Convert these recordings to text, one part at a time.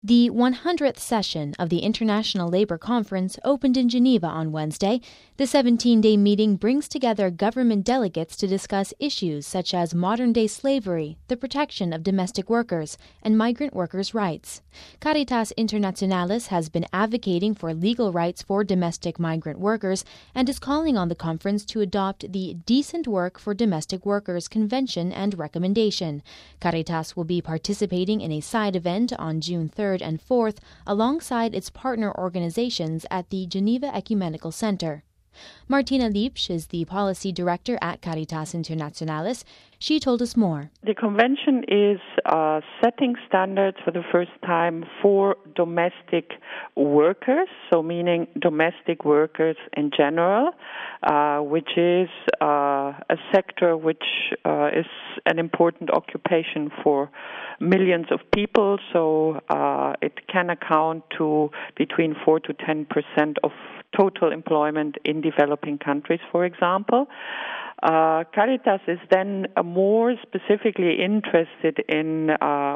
The 100th session of the International Labour Conference opened in Geneva on Wednesday. The 17-day meeting brings together government delegates to discuss issues such as modern-day slavery, the protection of domestic workers, and migrant workers' rights. Caritas Internationalis has been advocating for legal rights for domestic migrant workers and is calling on the conference to adopt the Decent Work for Domestic Workers Convention and Recommendation. Caritas will be participating in a side event on June 3rd and 4th, alongside its partner organizations at the Geneva Ecumenical Center. Martina Lipsch is the policy director at Caritas Internationalis. She told us more. The convention is setting standards for the first time for domestic workers, so meaning domestic workers in general, which is a sector which is an important occupation for millions of people, so it can account to between 4 to 10% of total employment in developing countries, for example. Caritas is then more specifically interested in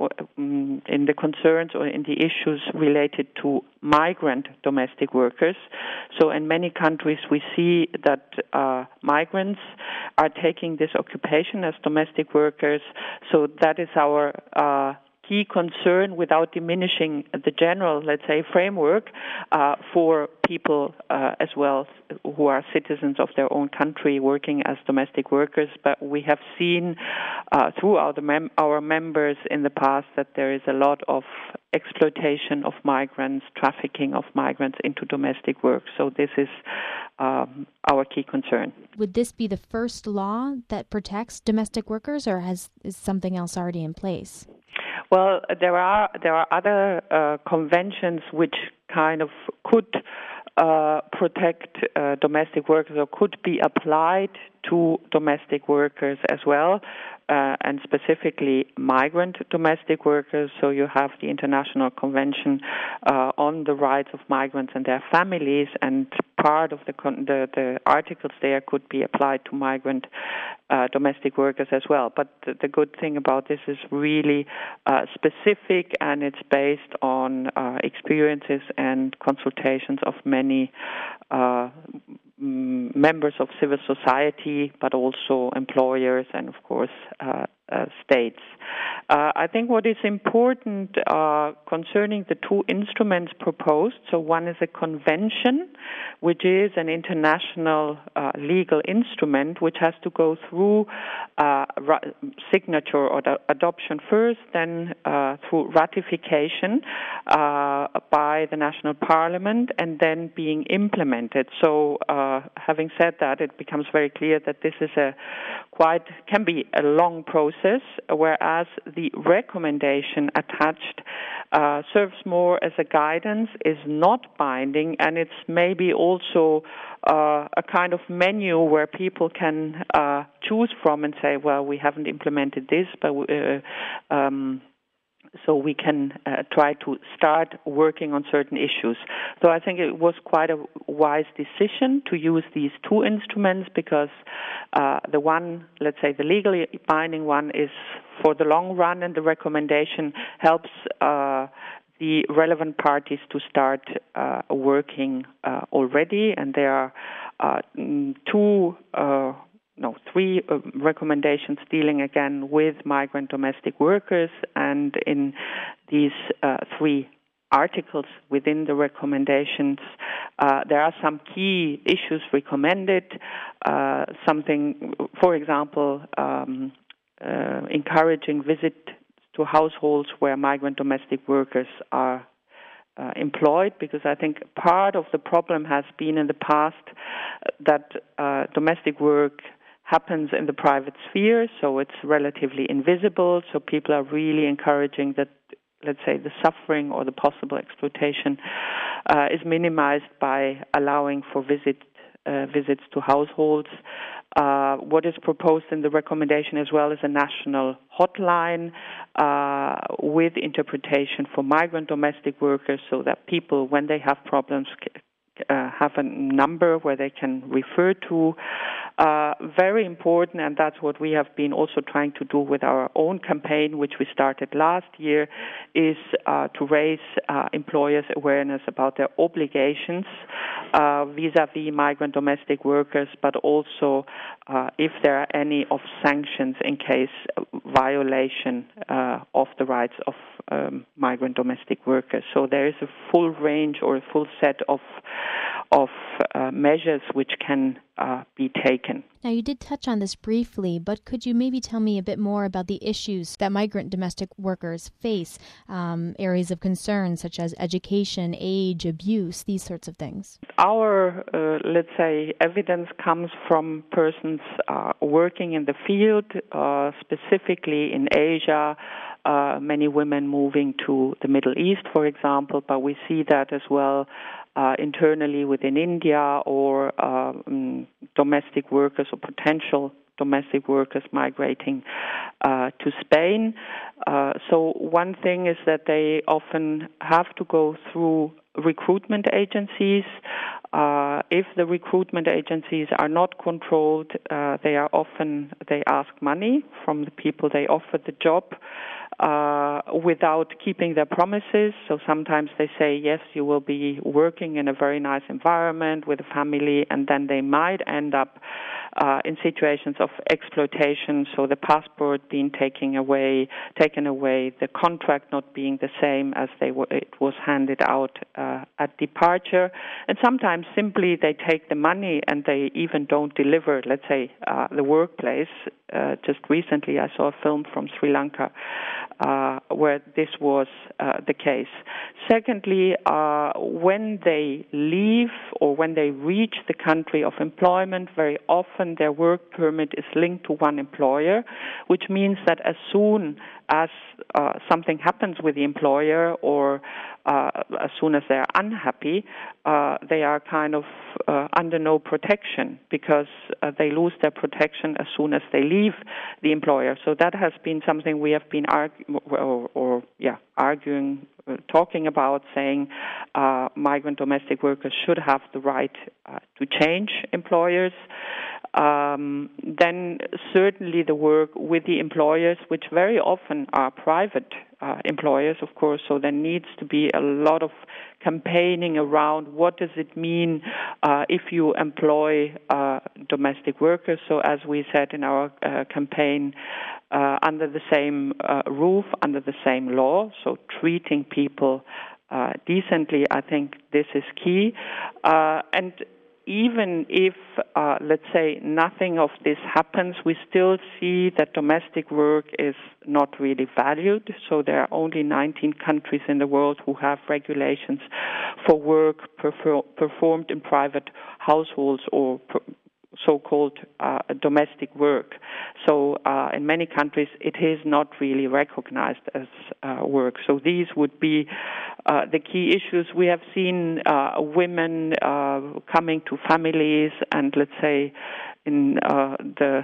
the concerns or in the issues related to migrant domestic workers. So in many countries we see that migrants are taking this occupation as domestic workers. So that is our key concern, without diminishing the general, let's say, framework for people as well who are citizens of their own country working as domestic workers. But we have seen through our members in the past that there is a lot of exploitation of migrants, trafficking of migrants into domestic work. So this is our key concern. Would this be the first law that protects domestic workers, or is something else already in place? Well, there are other conventions which kind of could protect domestic workers or could be applied to domestic workers as well, and specifically migrant domestic workers. So you have the International Convention on the Rights of Migrants and Their Families, and part of the articles there could be applied to migrant domestic workers as well. But the good thing about this is really specific, and it's based on experiences and consultations of many members of civil society, but also employers and, of course, states. I think what is important concerning the two instruments proposed, so one is a convention, which is an international legal instrument which has to go through signature or adoption first, then through ratification by the national parliament, and then being implemented. So having said that, it becomes very clear that this is can be a long process, whereas the recommendation attached serves more as a guidance, is not binding, and it's maybe also a kind of menu where people can choose from and say, well, we haven't implemented this, but so we can try to start working on certain issues. So I think it was quite a wise decision to use these two instruments, because the one, let's say the legally binding one, is for the long run, and the recommendation helps the relevant parties to start working already. And there are three recommendations dealing again with migrant domestic workers, and in these three articles within the recommendations, there are some key issues recommended. Something, for example, encouraging visit to households where migrant domestic workers are employed, because I think part of the problem has been in the past that domestic work happens in the private sphere, so it's relatively invisible. So people are really encouraging that, let's say, the suffering or the possible exploitation is minimized by allowing for visits to households. What is proposed in the recommendation as well is a national hotline with interpretation for migrant domestic workers, so that people, when they have problems, have a number where they can refer to. Very important, and that's what we have been also trying to do with our own campaign, which we started last year, is to raise employers' awareness about their obligations vis-à-vis migrant domestic workers, but also if there are any of sanctions in case violation of the rights of migrant domestic workers. So there is a full range or a full set of measures which can be taken. Now, you did touch on this briefly, but could you maybe tell me a bit more about the issues that migrant domestic workers face, areas of concern such as education, age, abuse, these sorts of things? Our, let's say, evidence comes from persons working in the field, specifically in Asia, many women moving to the Middle East, for example, but we see that as well internally within India, or domestic workers or potential domestic workers migrating to Spain. So one thing is that they often have to go through recruitment agencies. If the recruitment agencies are not controlled, they ask money from the people they offer the job without keeping their promises. So sometimes they say, yes, you will be working in a very nice environment with a family, and then they might end up in situations of exploitation, so the passport being taken away, the contract not being the same as it was handed out at departure, and sometimes simply they take the money and they even don't deliver, let's say, the workplace. Just recently I saw a film from Sri Lanka where this was the case. Secondly, when they leave or when they reach the country of employment, very often their work permit is linked to one employer, which means that as soon as something happens with the employer, or as soon as they're unhappy, they are kind of under no protection, because they lose their protection as soon as they leave the employer. So that has been something we have been arguing, talking about, saying migrant domestic workers should have the right to change employers. Then certainly the work with the employers, which very often are private employers, of course, so there needs to be a lot of campaigning around what does it mean if you employ domestic workers. So as we said in our campaign, under the same roof, under the same law, so treating people decently, I think this is key. And even if, let's say, nothing of this happens, we still see that domestic work is not really valued. So there are only 19 countries in the world who have regulations for work performed in private households, or so-called domestic work. So in many countries it is not really recognized as work. So these would be the key issues. We have seen women coming to families, and let's say in the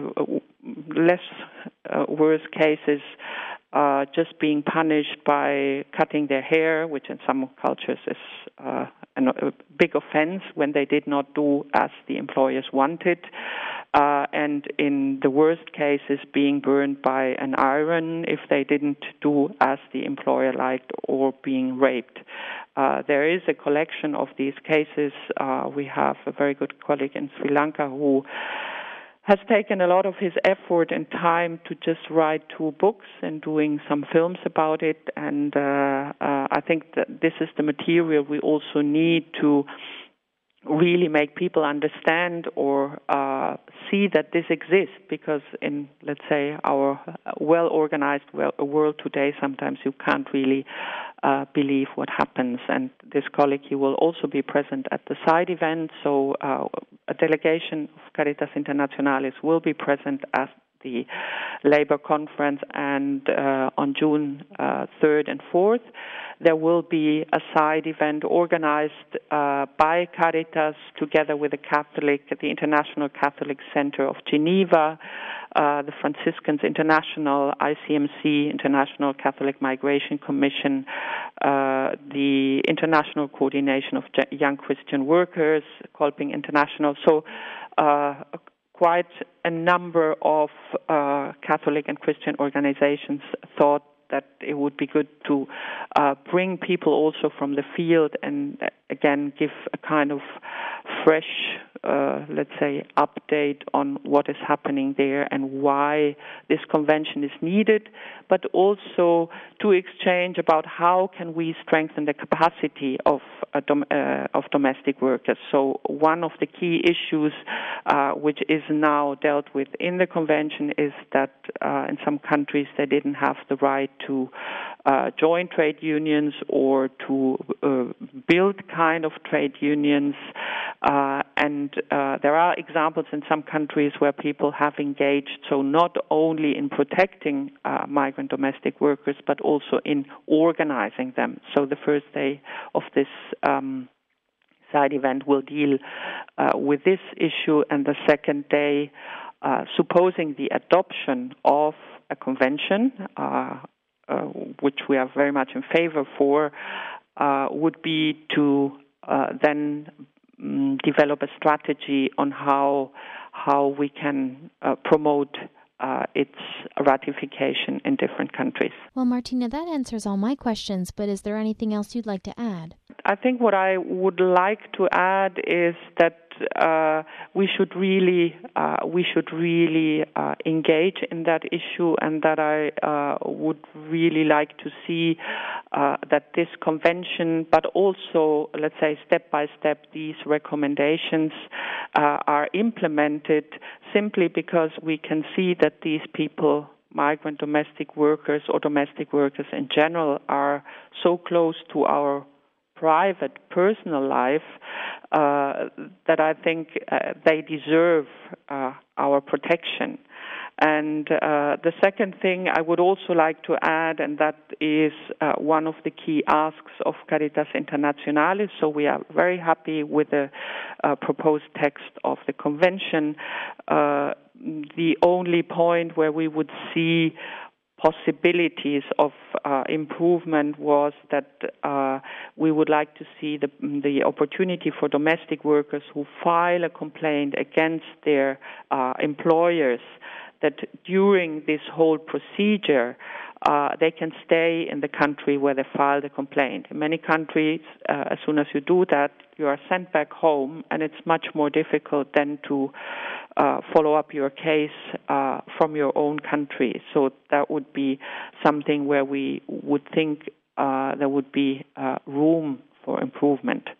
less worse cases, just being punished by cutting their hair, which in some cultures is a big offense when they did not do as the employers wanted. And in the worst cases, being burned by an iron if they didn't do as the employer liked, or being raped. There is a collection of these cases. We have a very good colleague in Sri Lanka who has taken a lot of his effort and time to just write 2 books and doing some films about it. And I think that this is the material we also need to really make people understand or see that this exists, because in, let's say, our well-organized world today, sometimes you can't really believe what happens. And this colleague, he will also be present at the side event, so a delegation of Caritas Internationalis will be present at the labor conference, and on June 3rd and 4th, there will be a side event organized by Caritas together with the International Catholic Center of Geneva, the Franciscans International, ICMC, International Catholic Migration Commission, the International Coordination of Young Christian Workers, Kolping International. So quite a number of Catholic and Christian organizations thought that it would be good to bring people also from the field and again give a kind of fresh, let's say, update on what is happening there and why this convention is needed, but also to exchange about how can we strengthen the capacity of domestic workers. So one of the key issues which is now dealt with in the convention is that in some countries they didn't have the right to join trade unions or to build kind of trade unions, and there are examples in some countries where people have engaged, so not only in protecting migrant domestic workers, but also in organizing them. So the first day of this side event will deal with this issue, and the second day, supposing the adoption of a convention, which we are very much in favor for, would be to then develop a strategy on how we can promote its ratification in different countries. Well, Martina, that answers all my questions, but is there anything else you'd like to add? I think what I would like to add is that we should really engage in that issue, and that I would really like to see that this convention, but also, let's say, step by step, these recommendations are implemented, simply because we can see that these people, migrant domestic workers or domestic workers in general, are so close to our private, personal life that I think they deserve our protection. And the second thing I would also like to add, and that is one of the key asks of Caritas Internationalis, so we are very happy with the proposed text of the convention. The only point where we would see possibilities of improvement was that we would like to see the opportunity for domestic workers who file a complaint against their employers, that during this whole procedure they can stay in the country where they filed a complaint. In many countries, as soon as you do that, you are sent back home, and it's much more difficult then to follow up your case from your own country. So that would be something where we would think there would be room for improvement.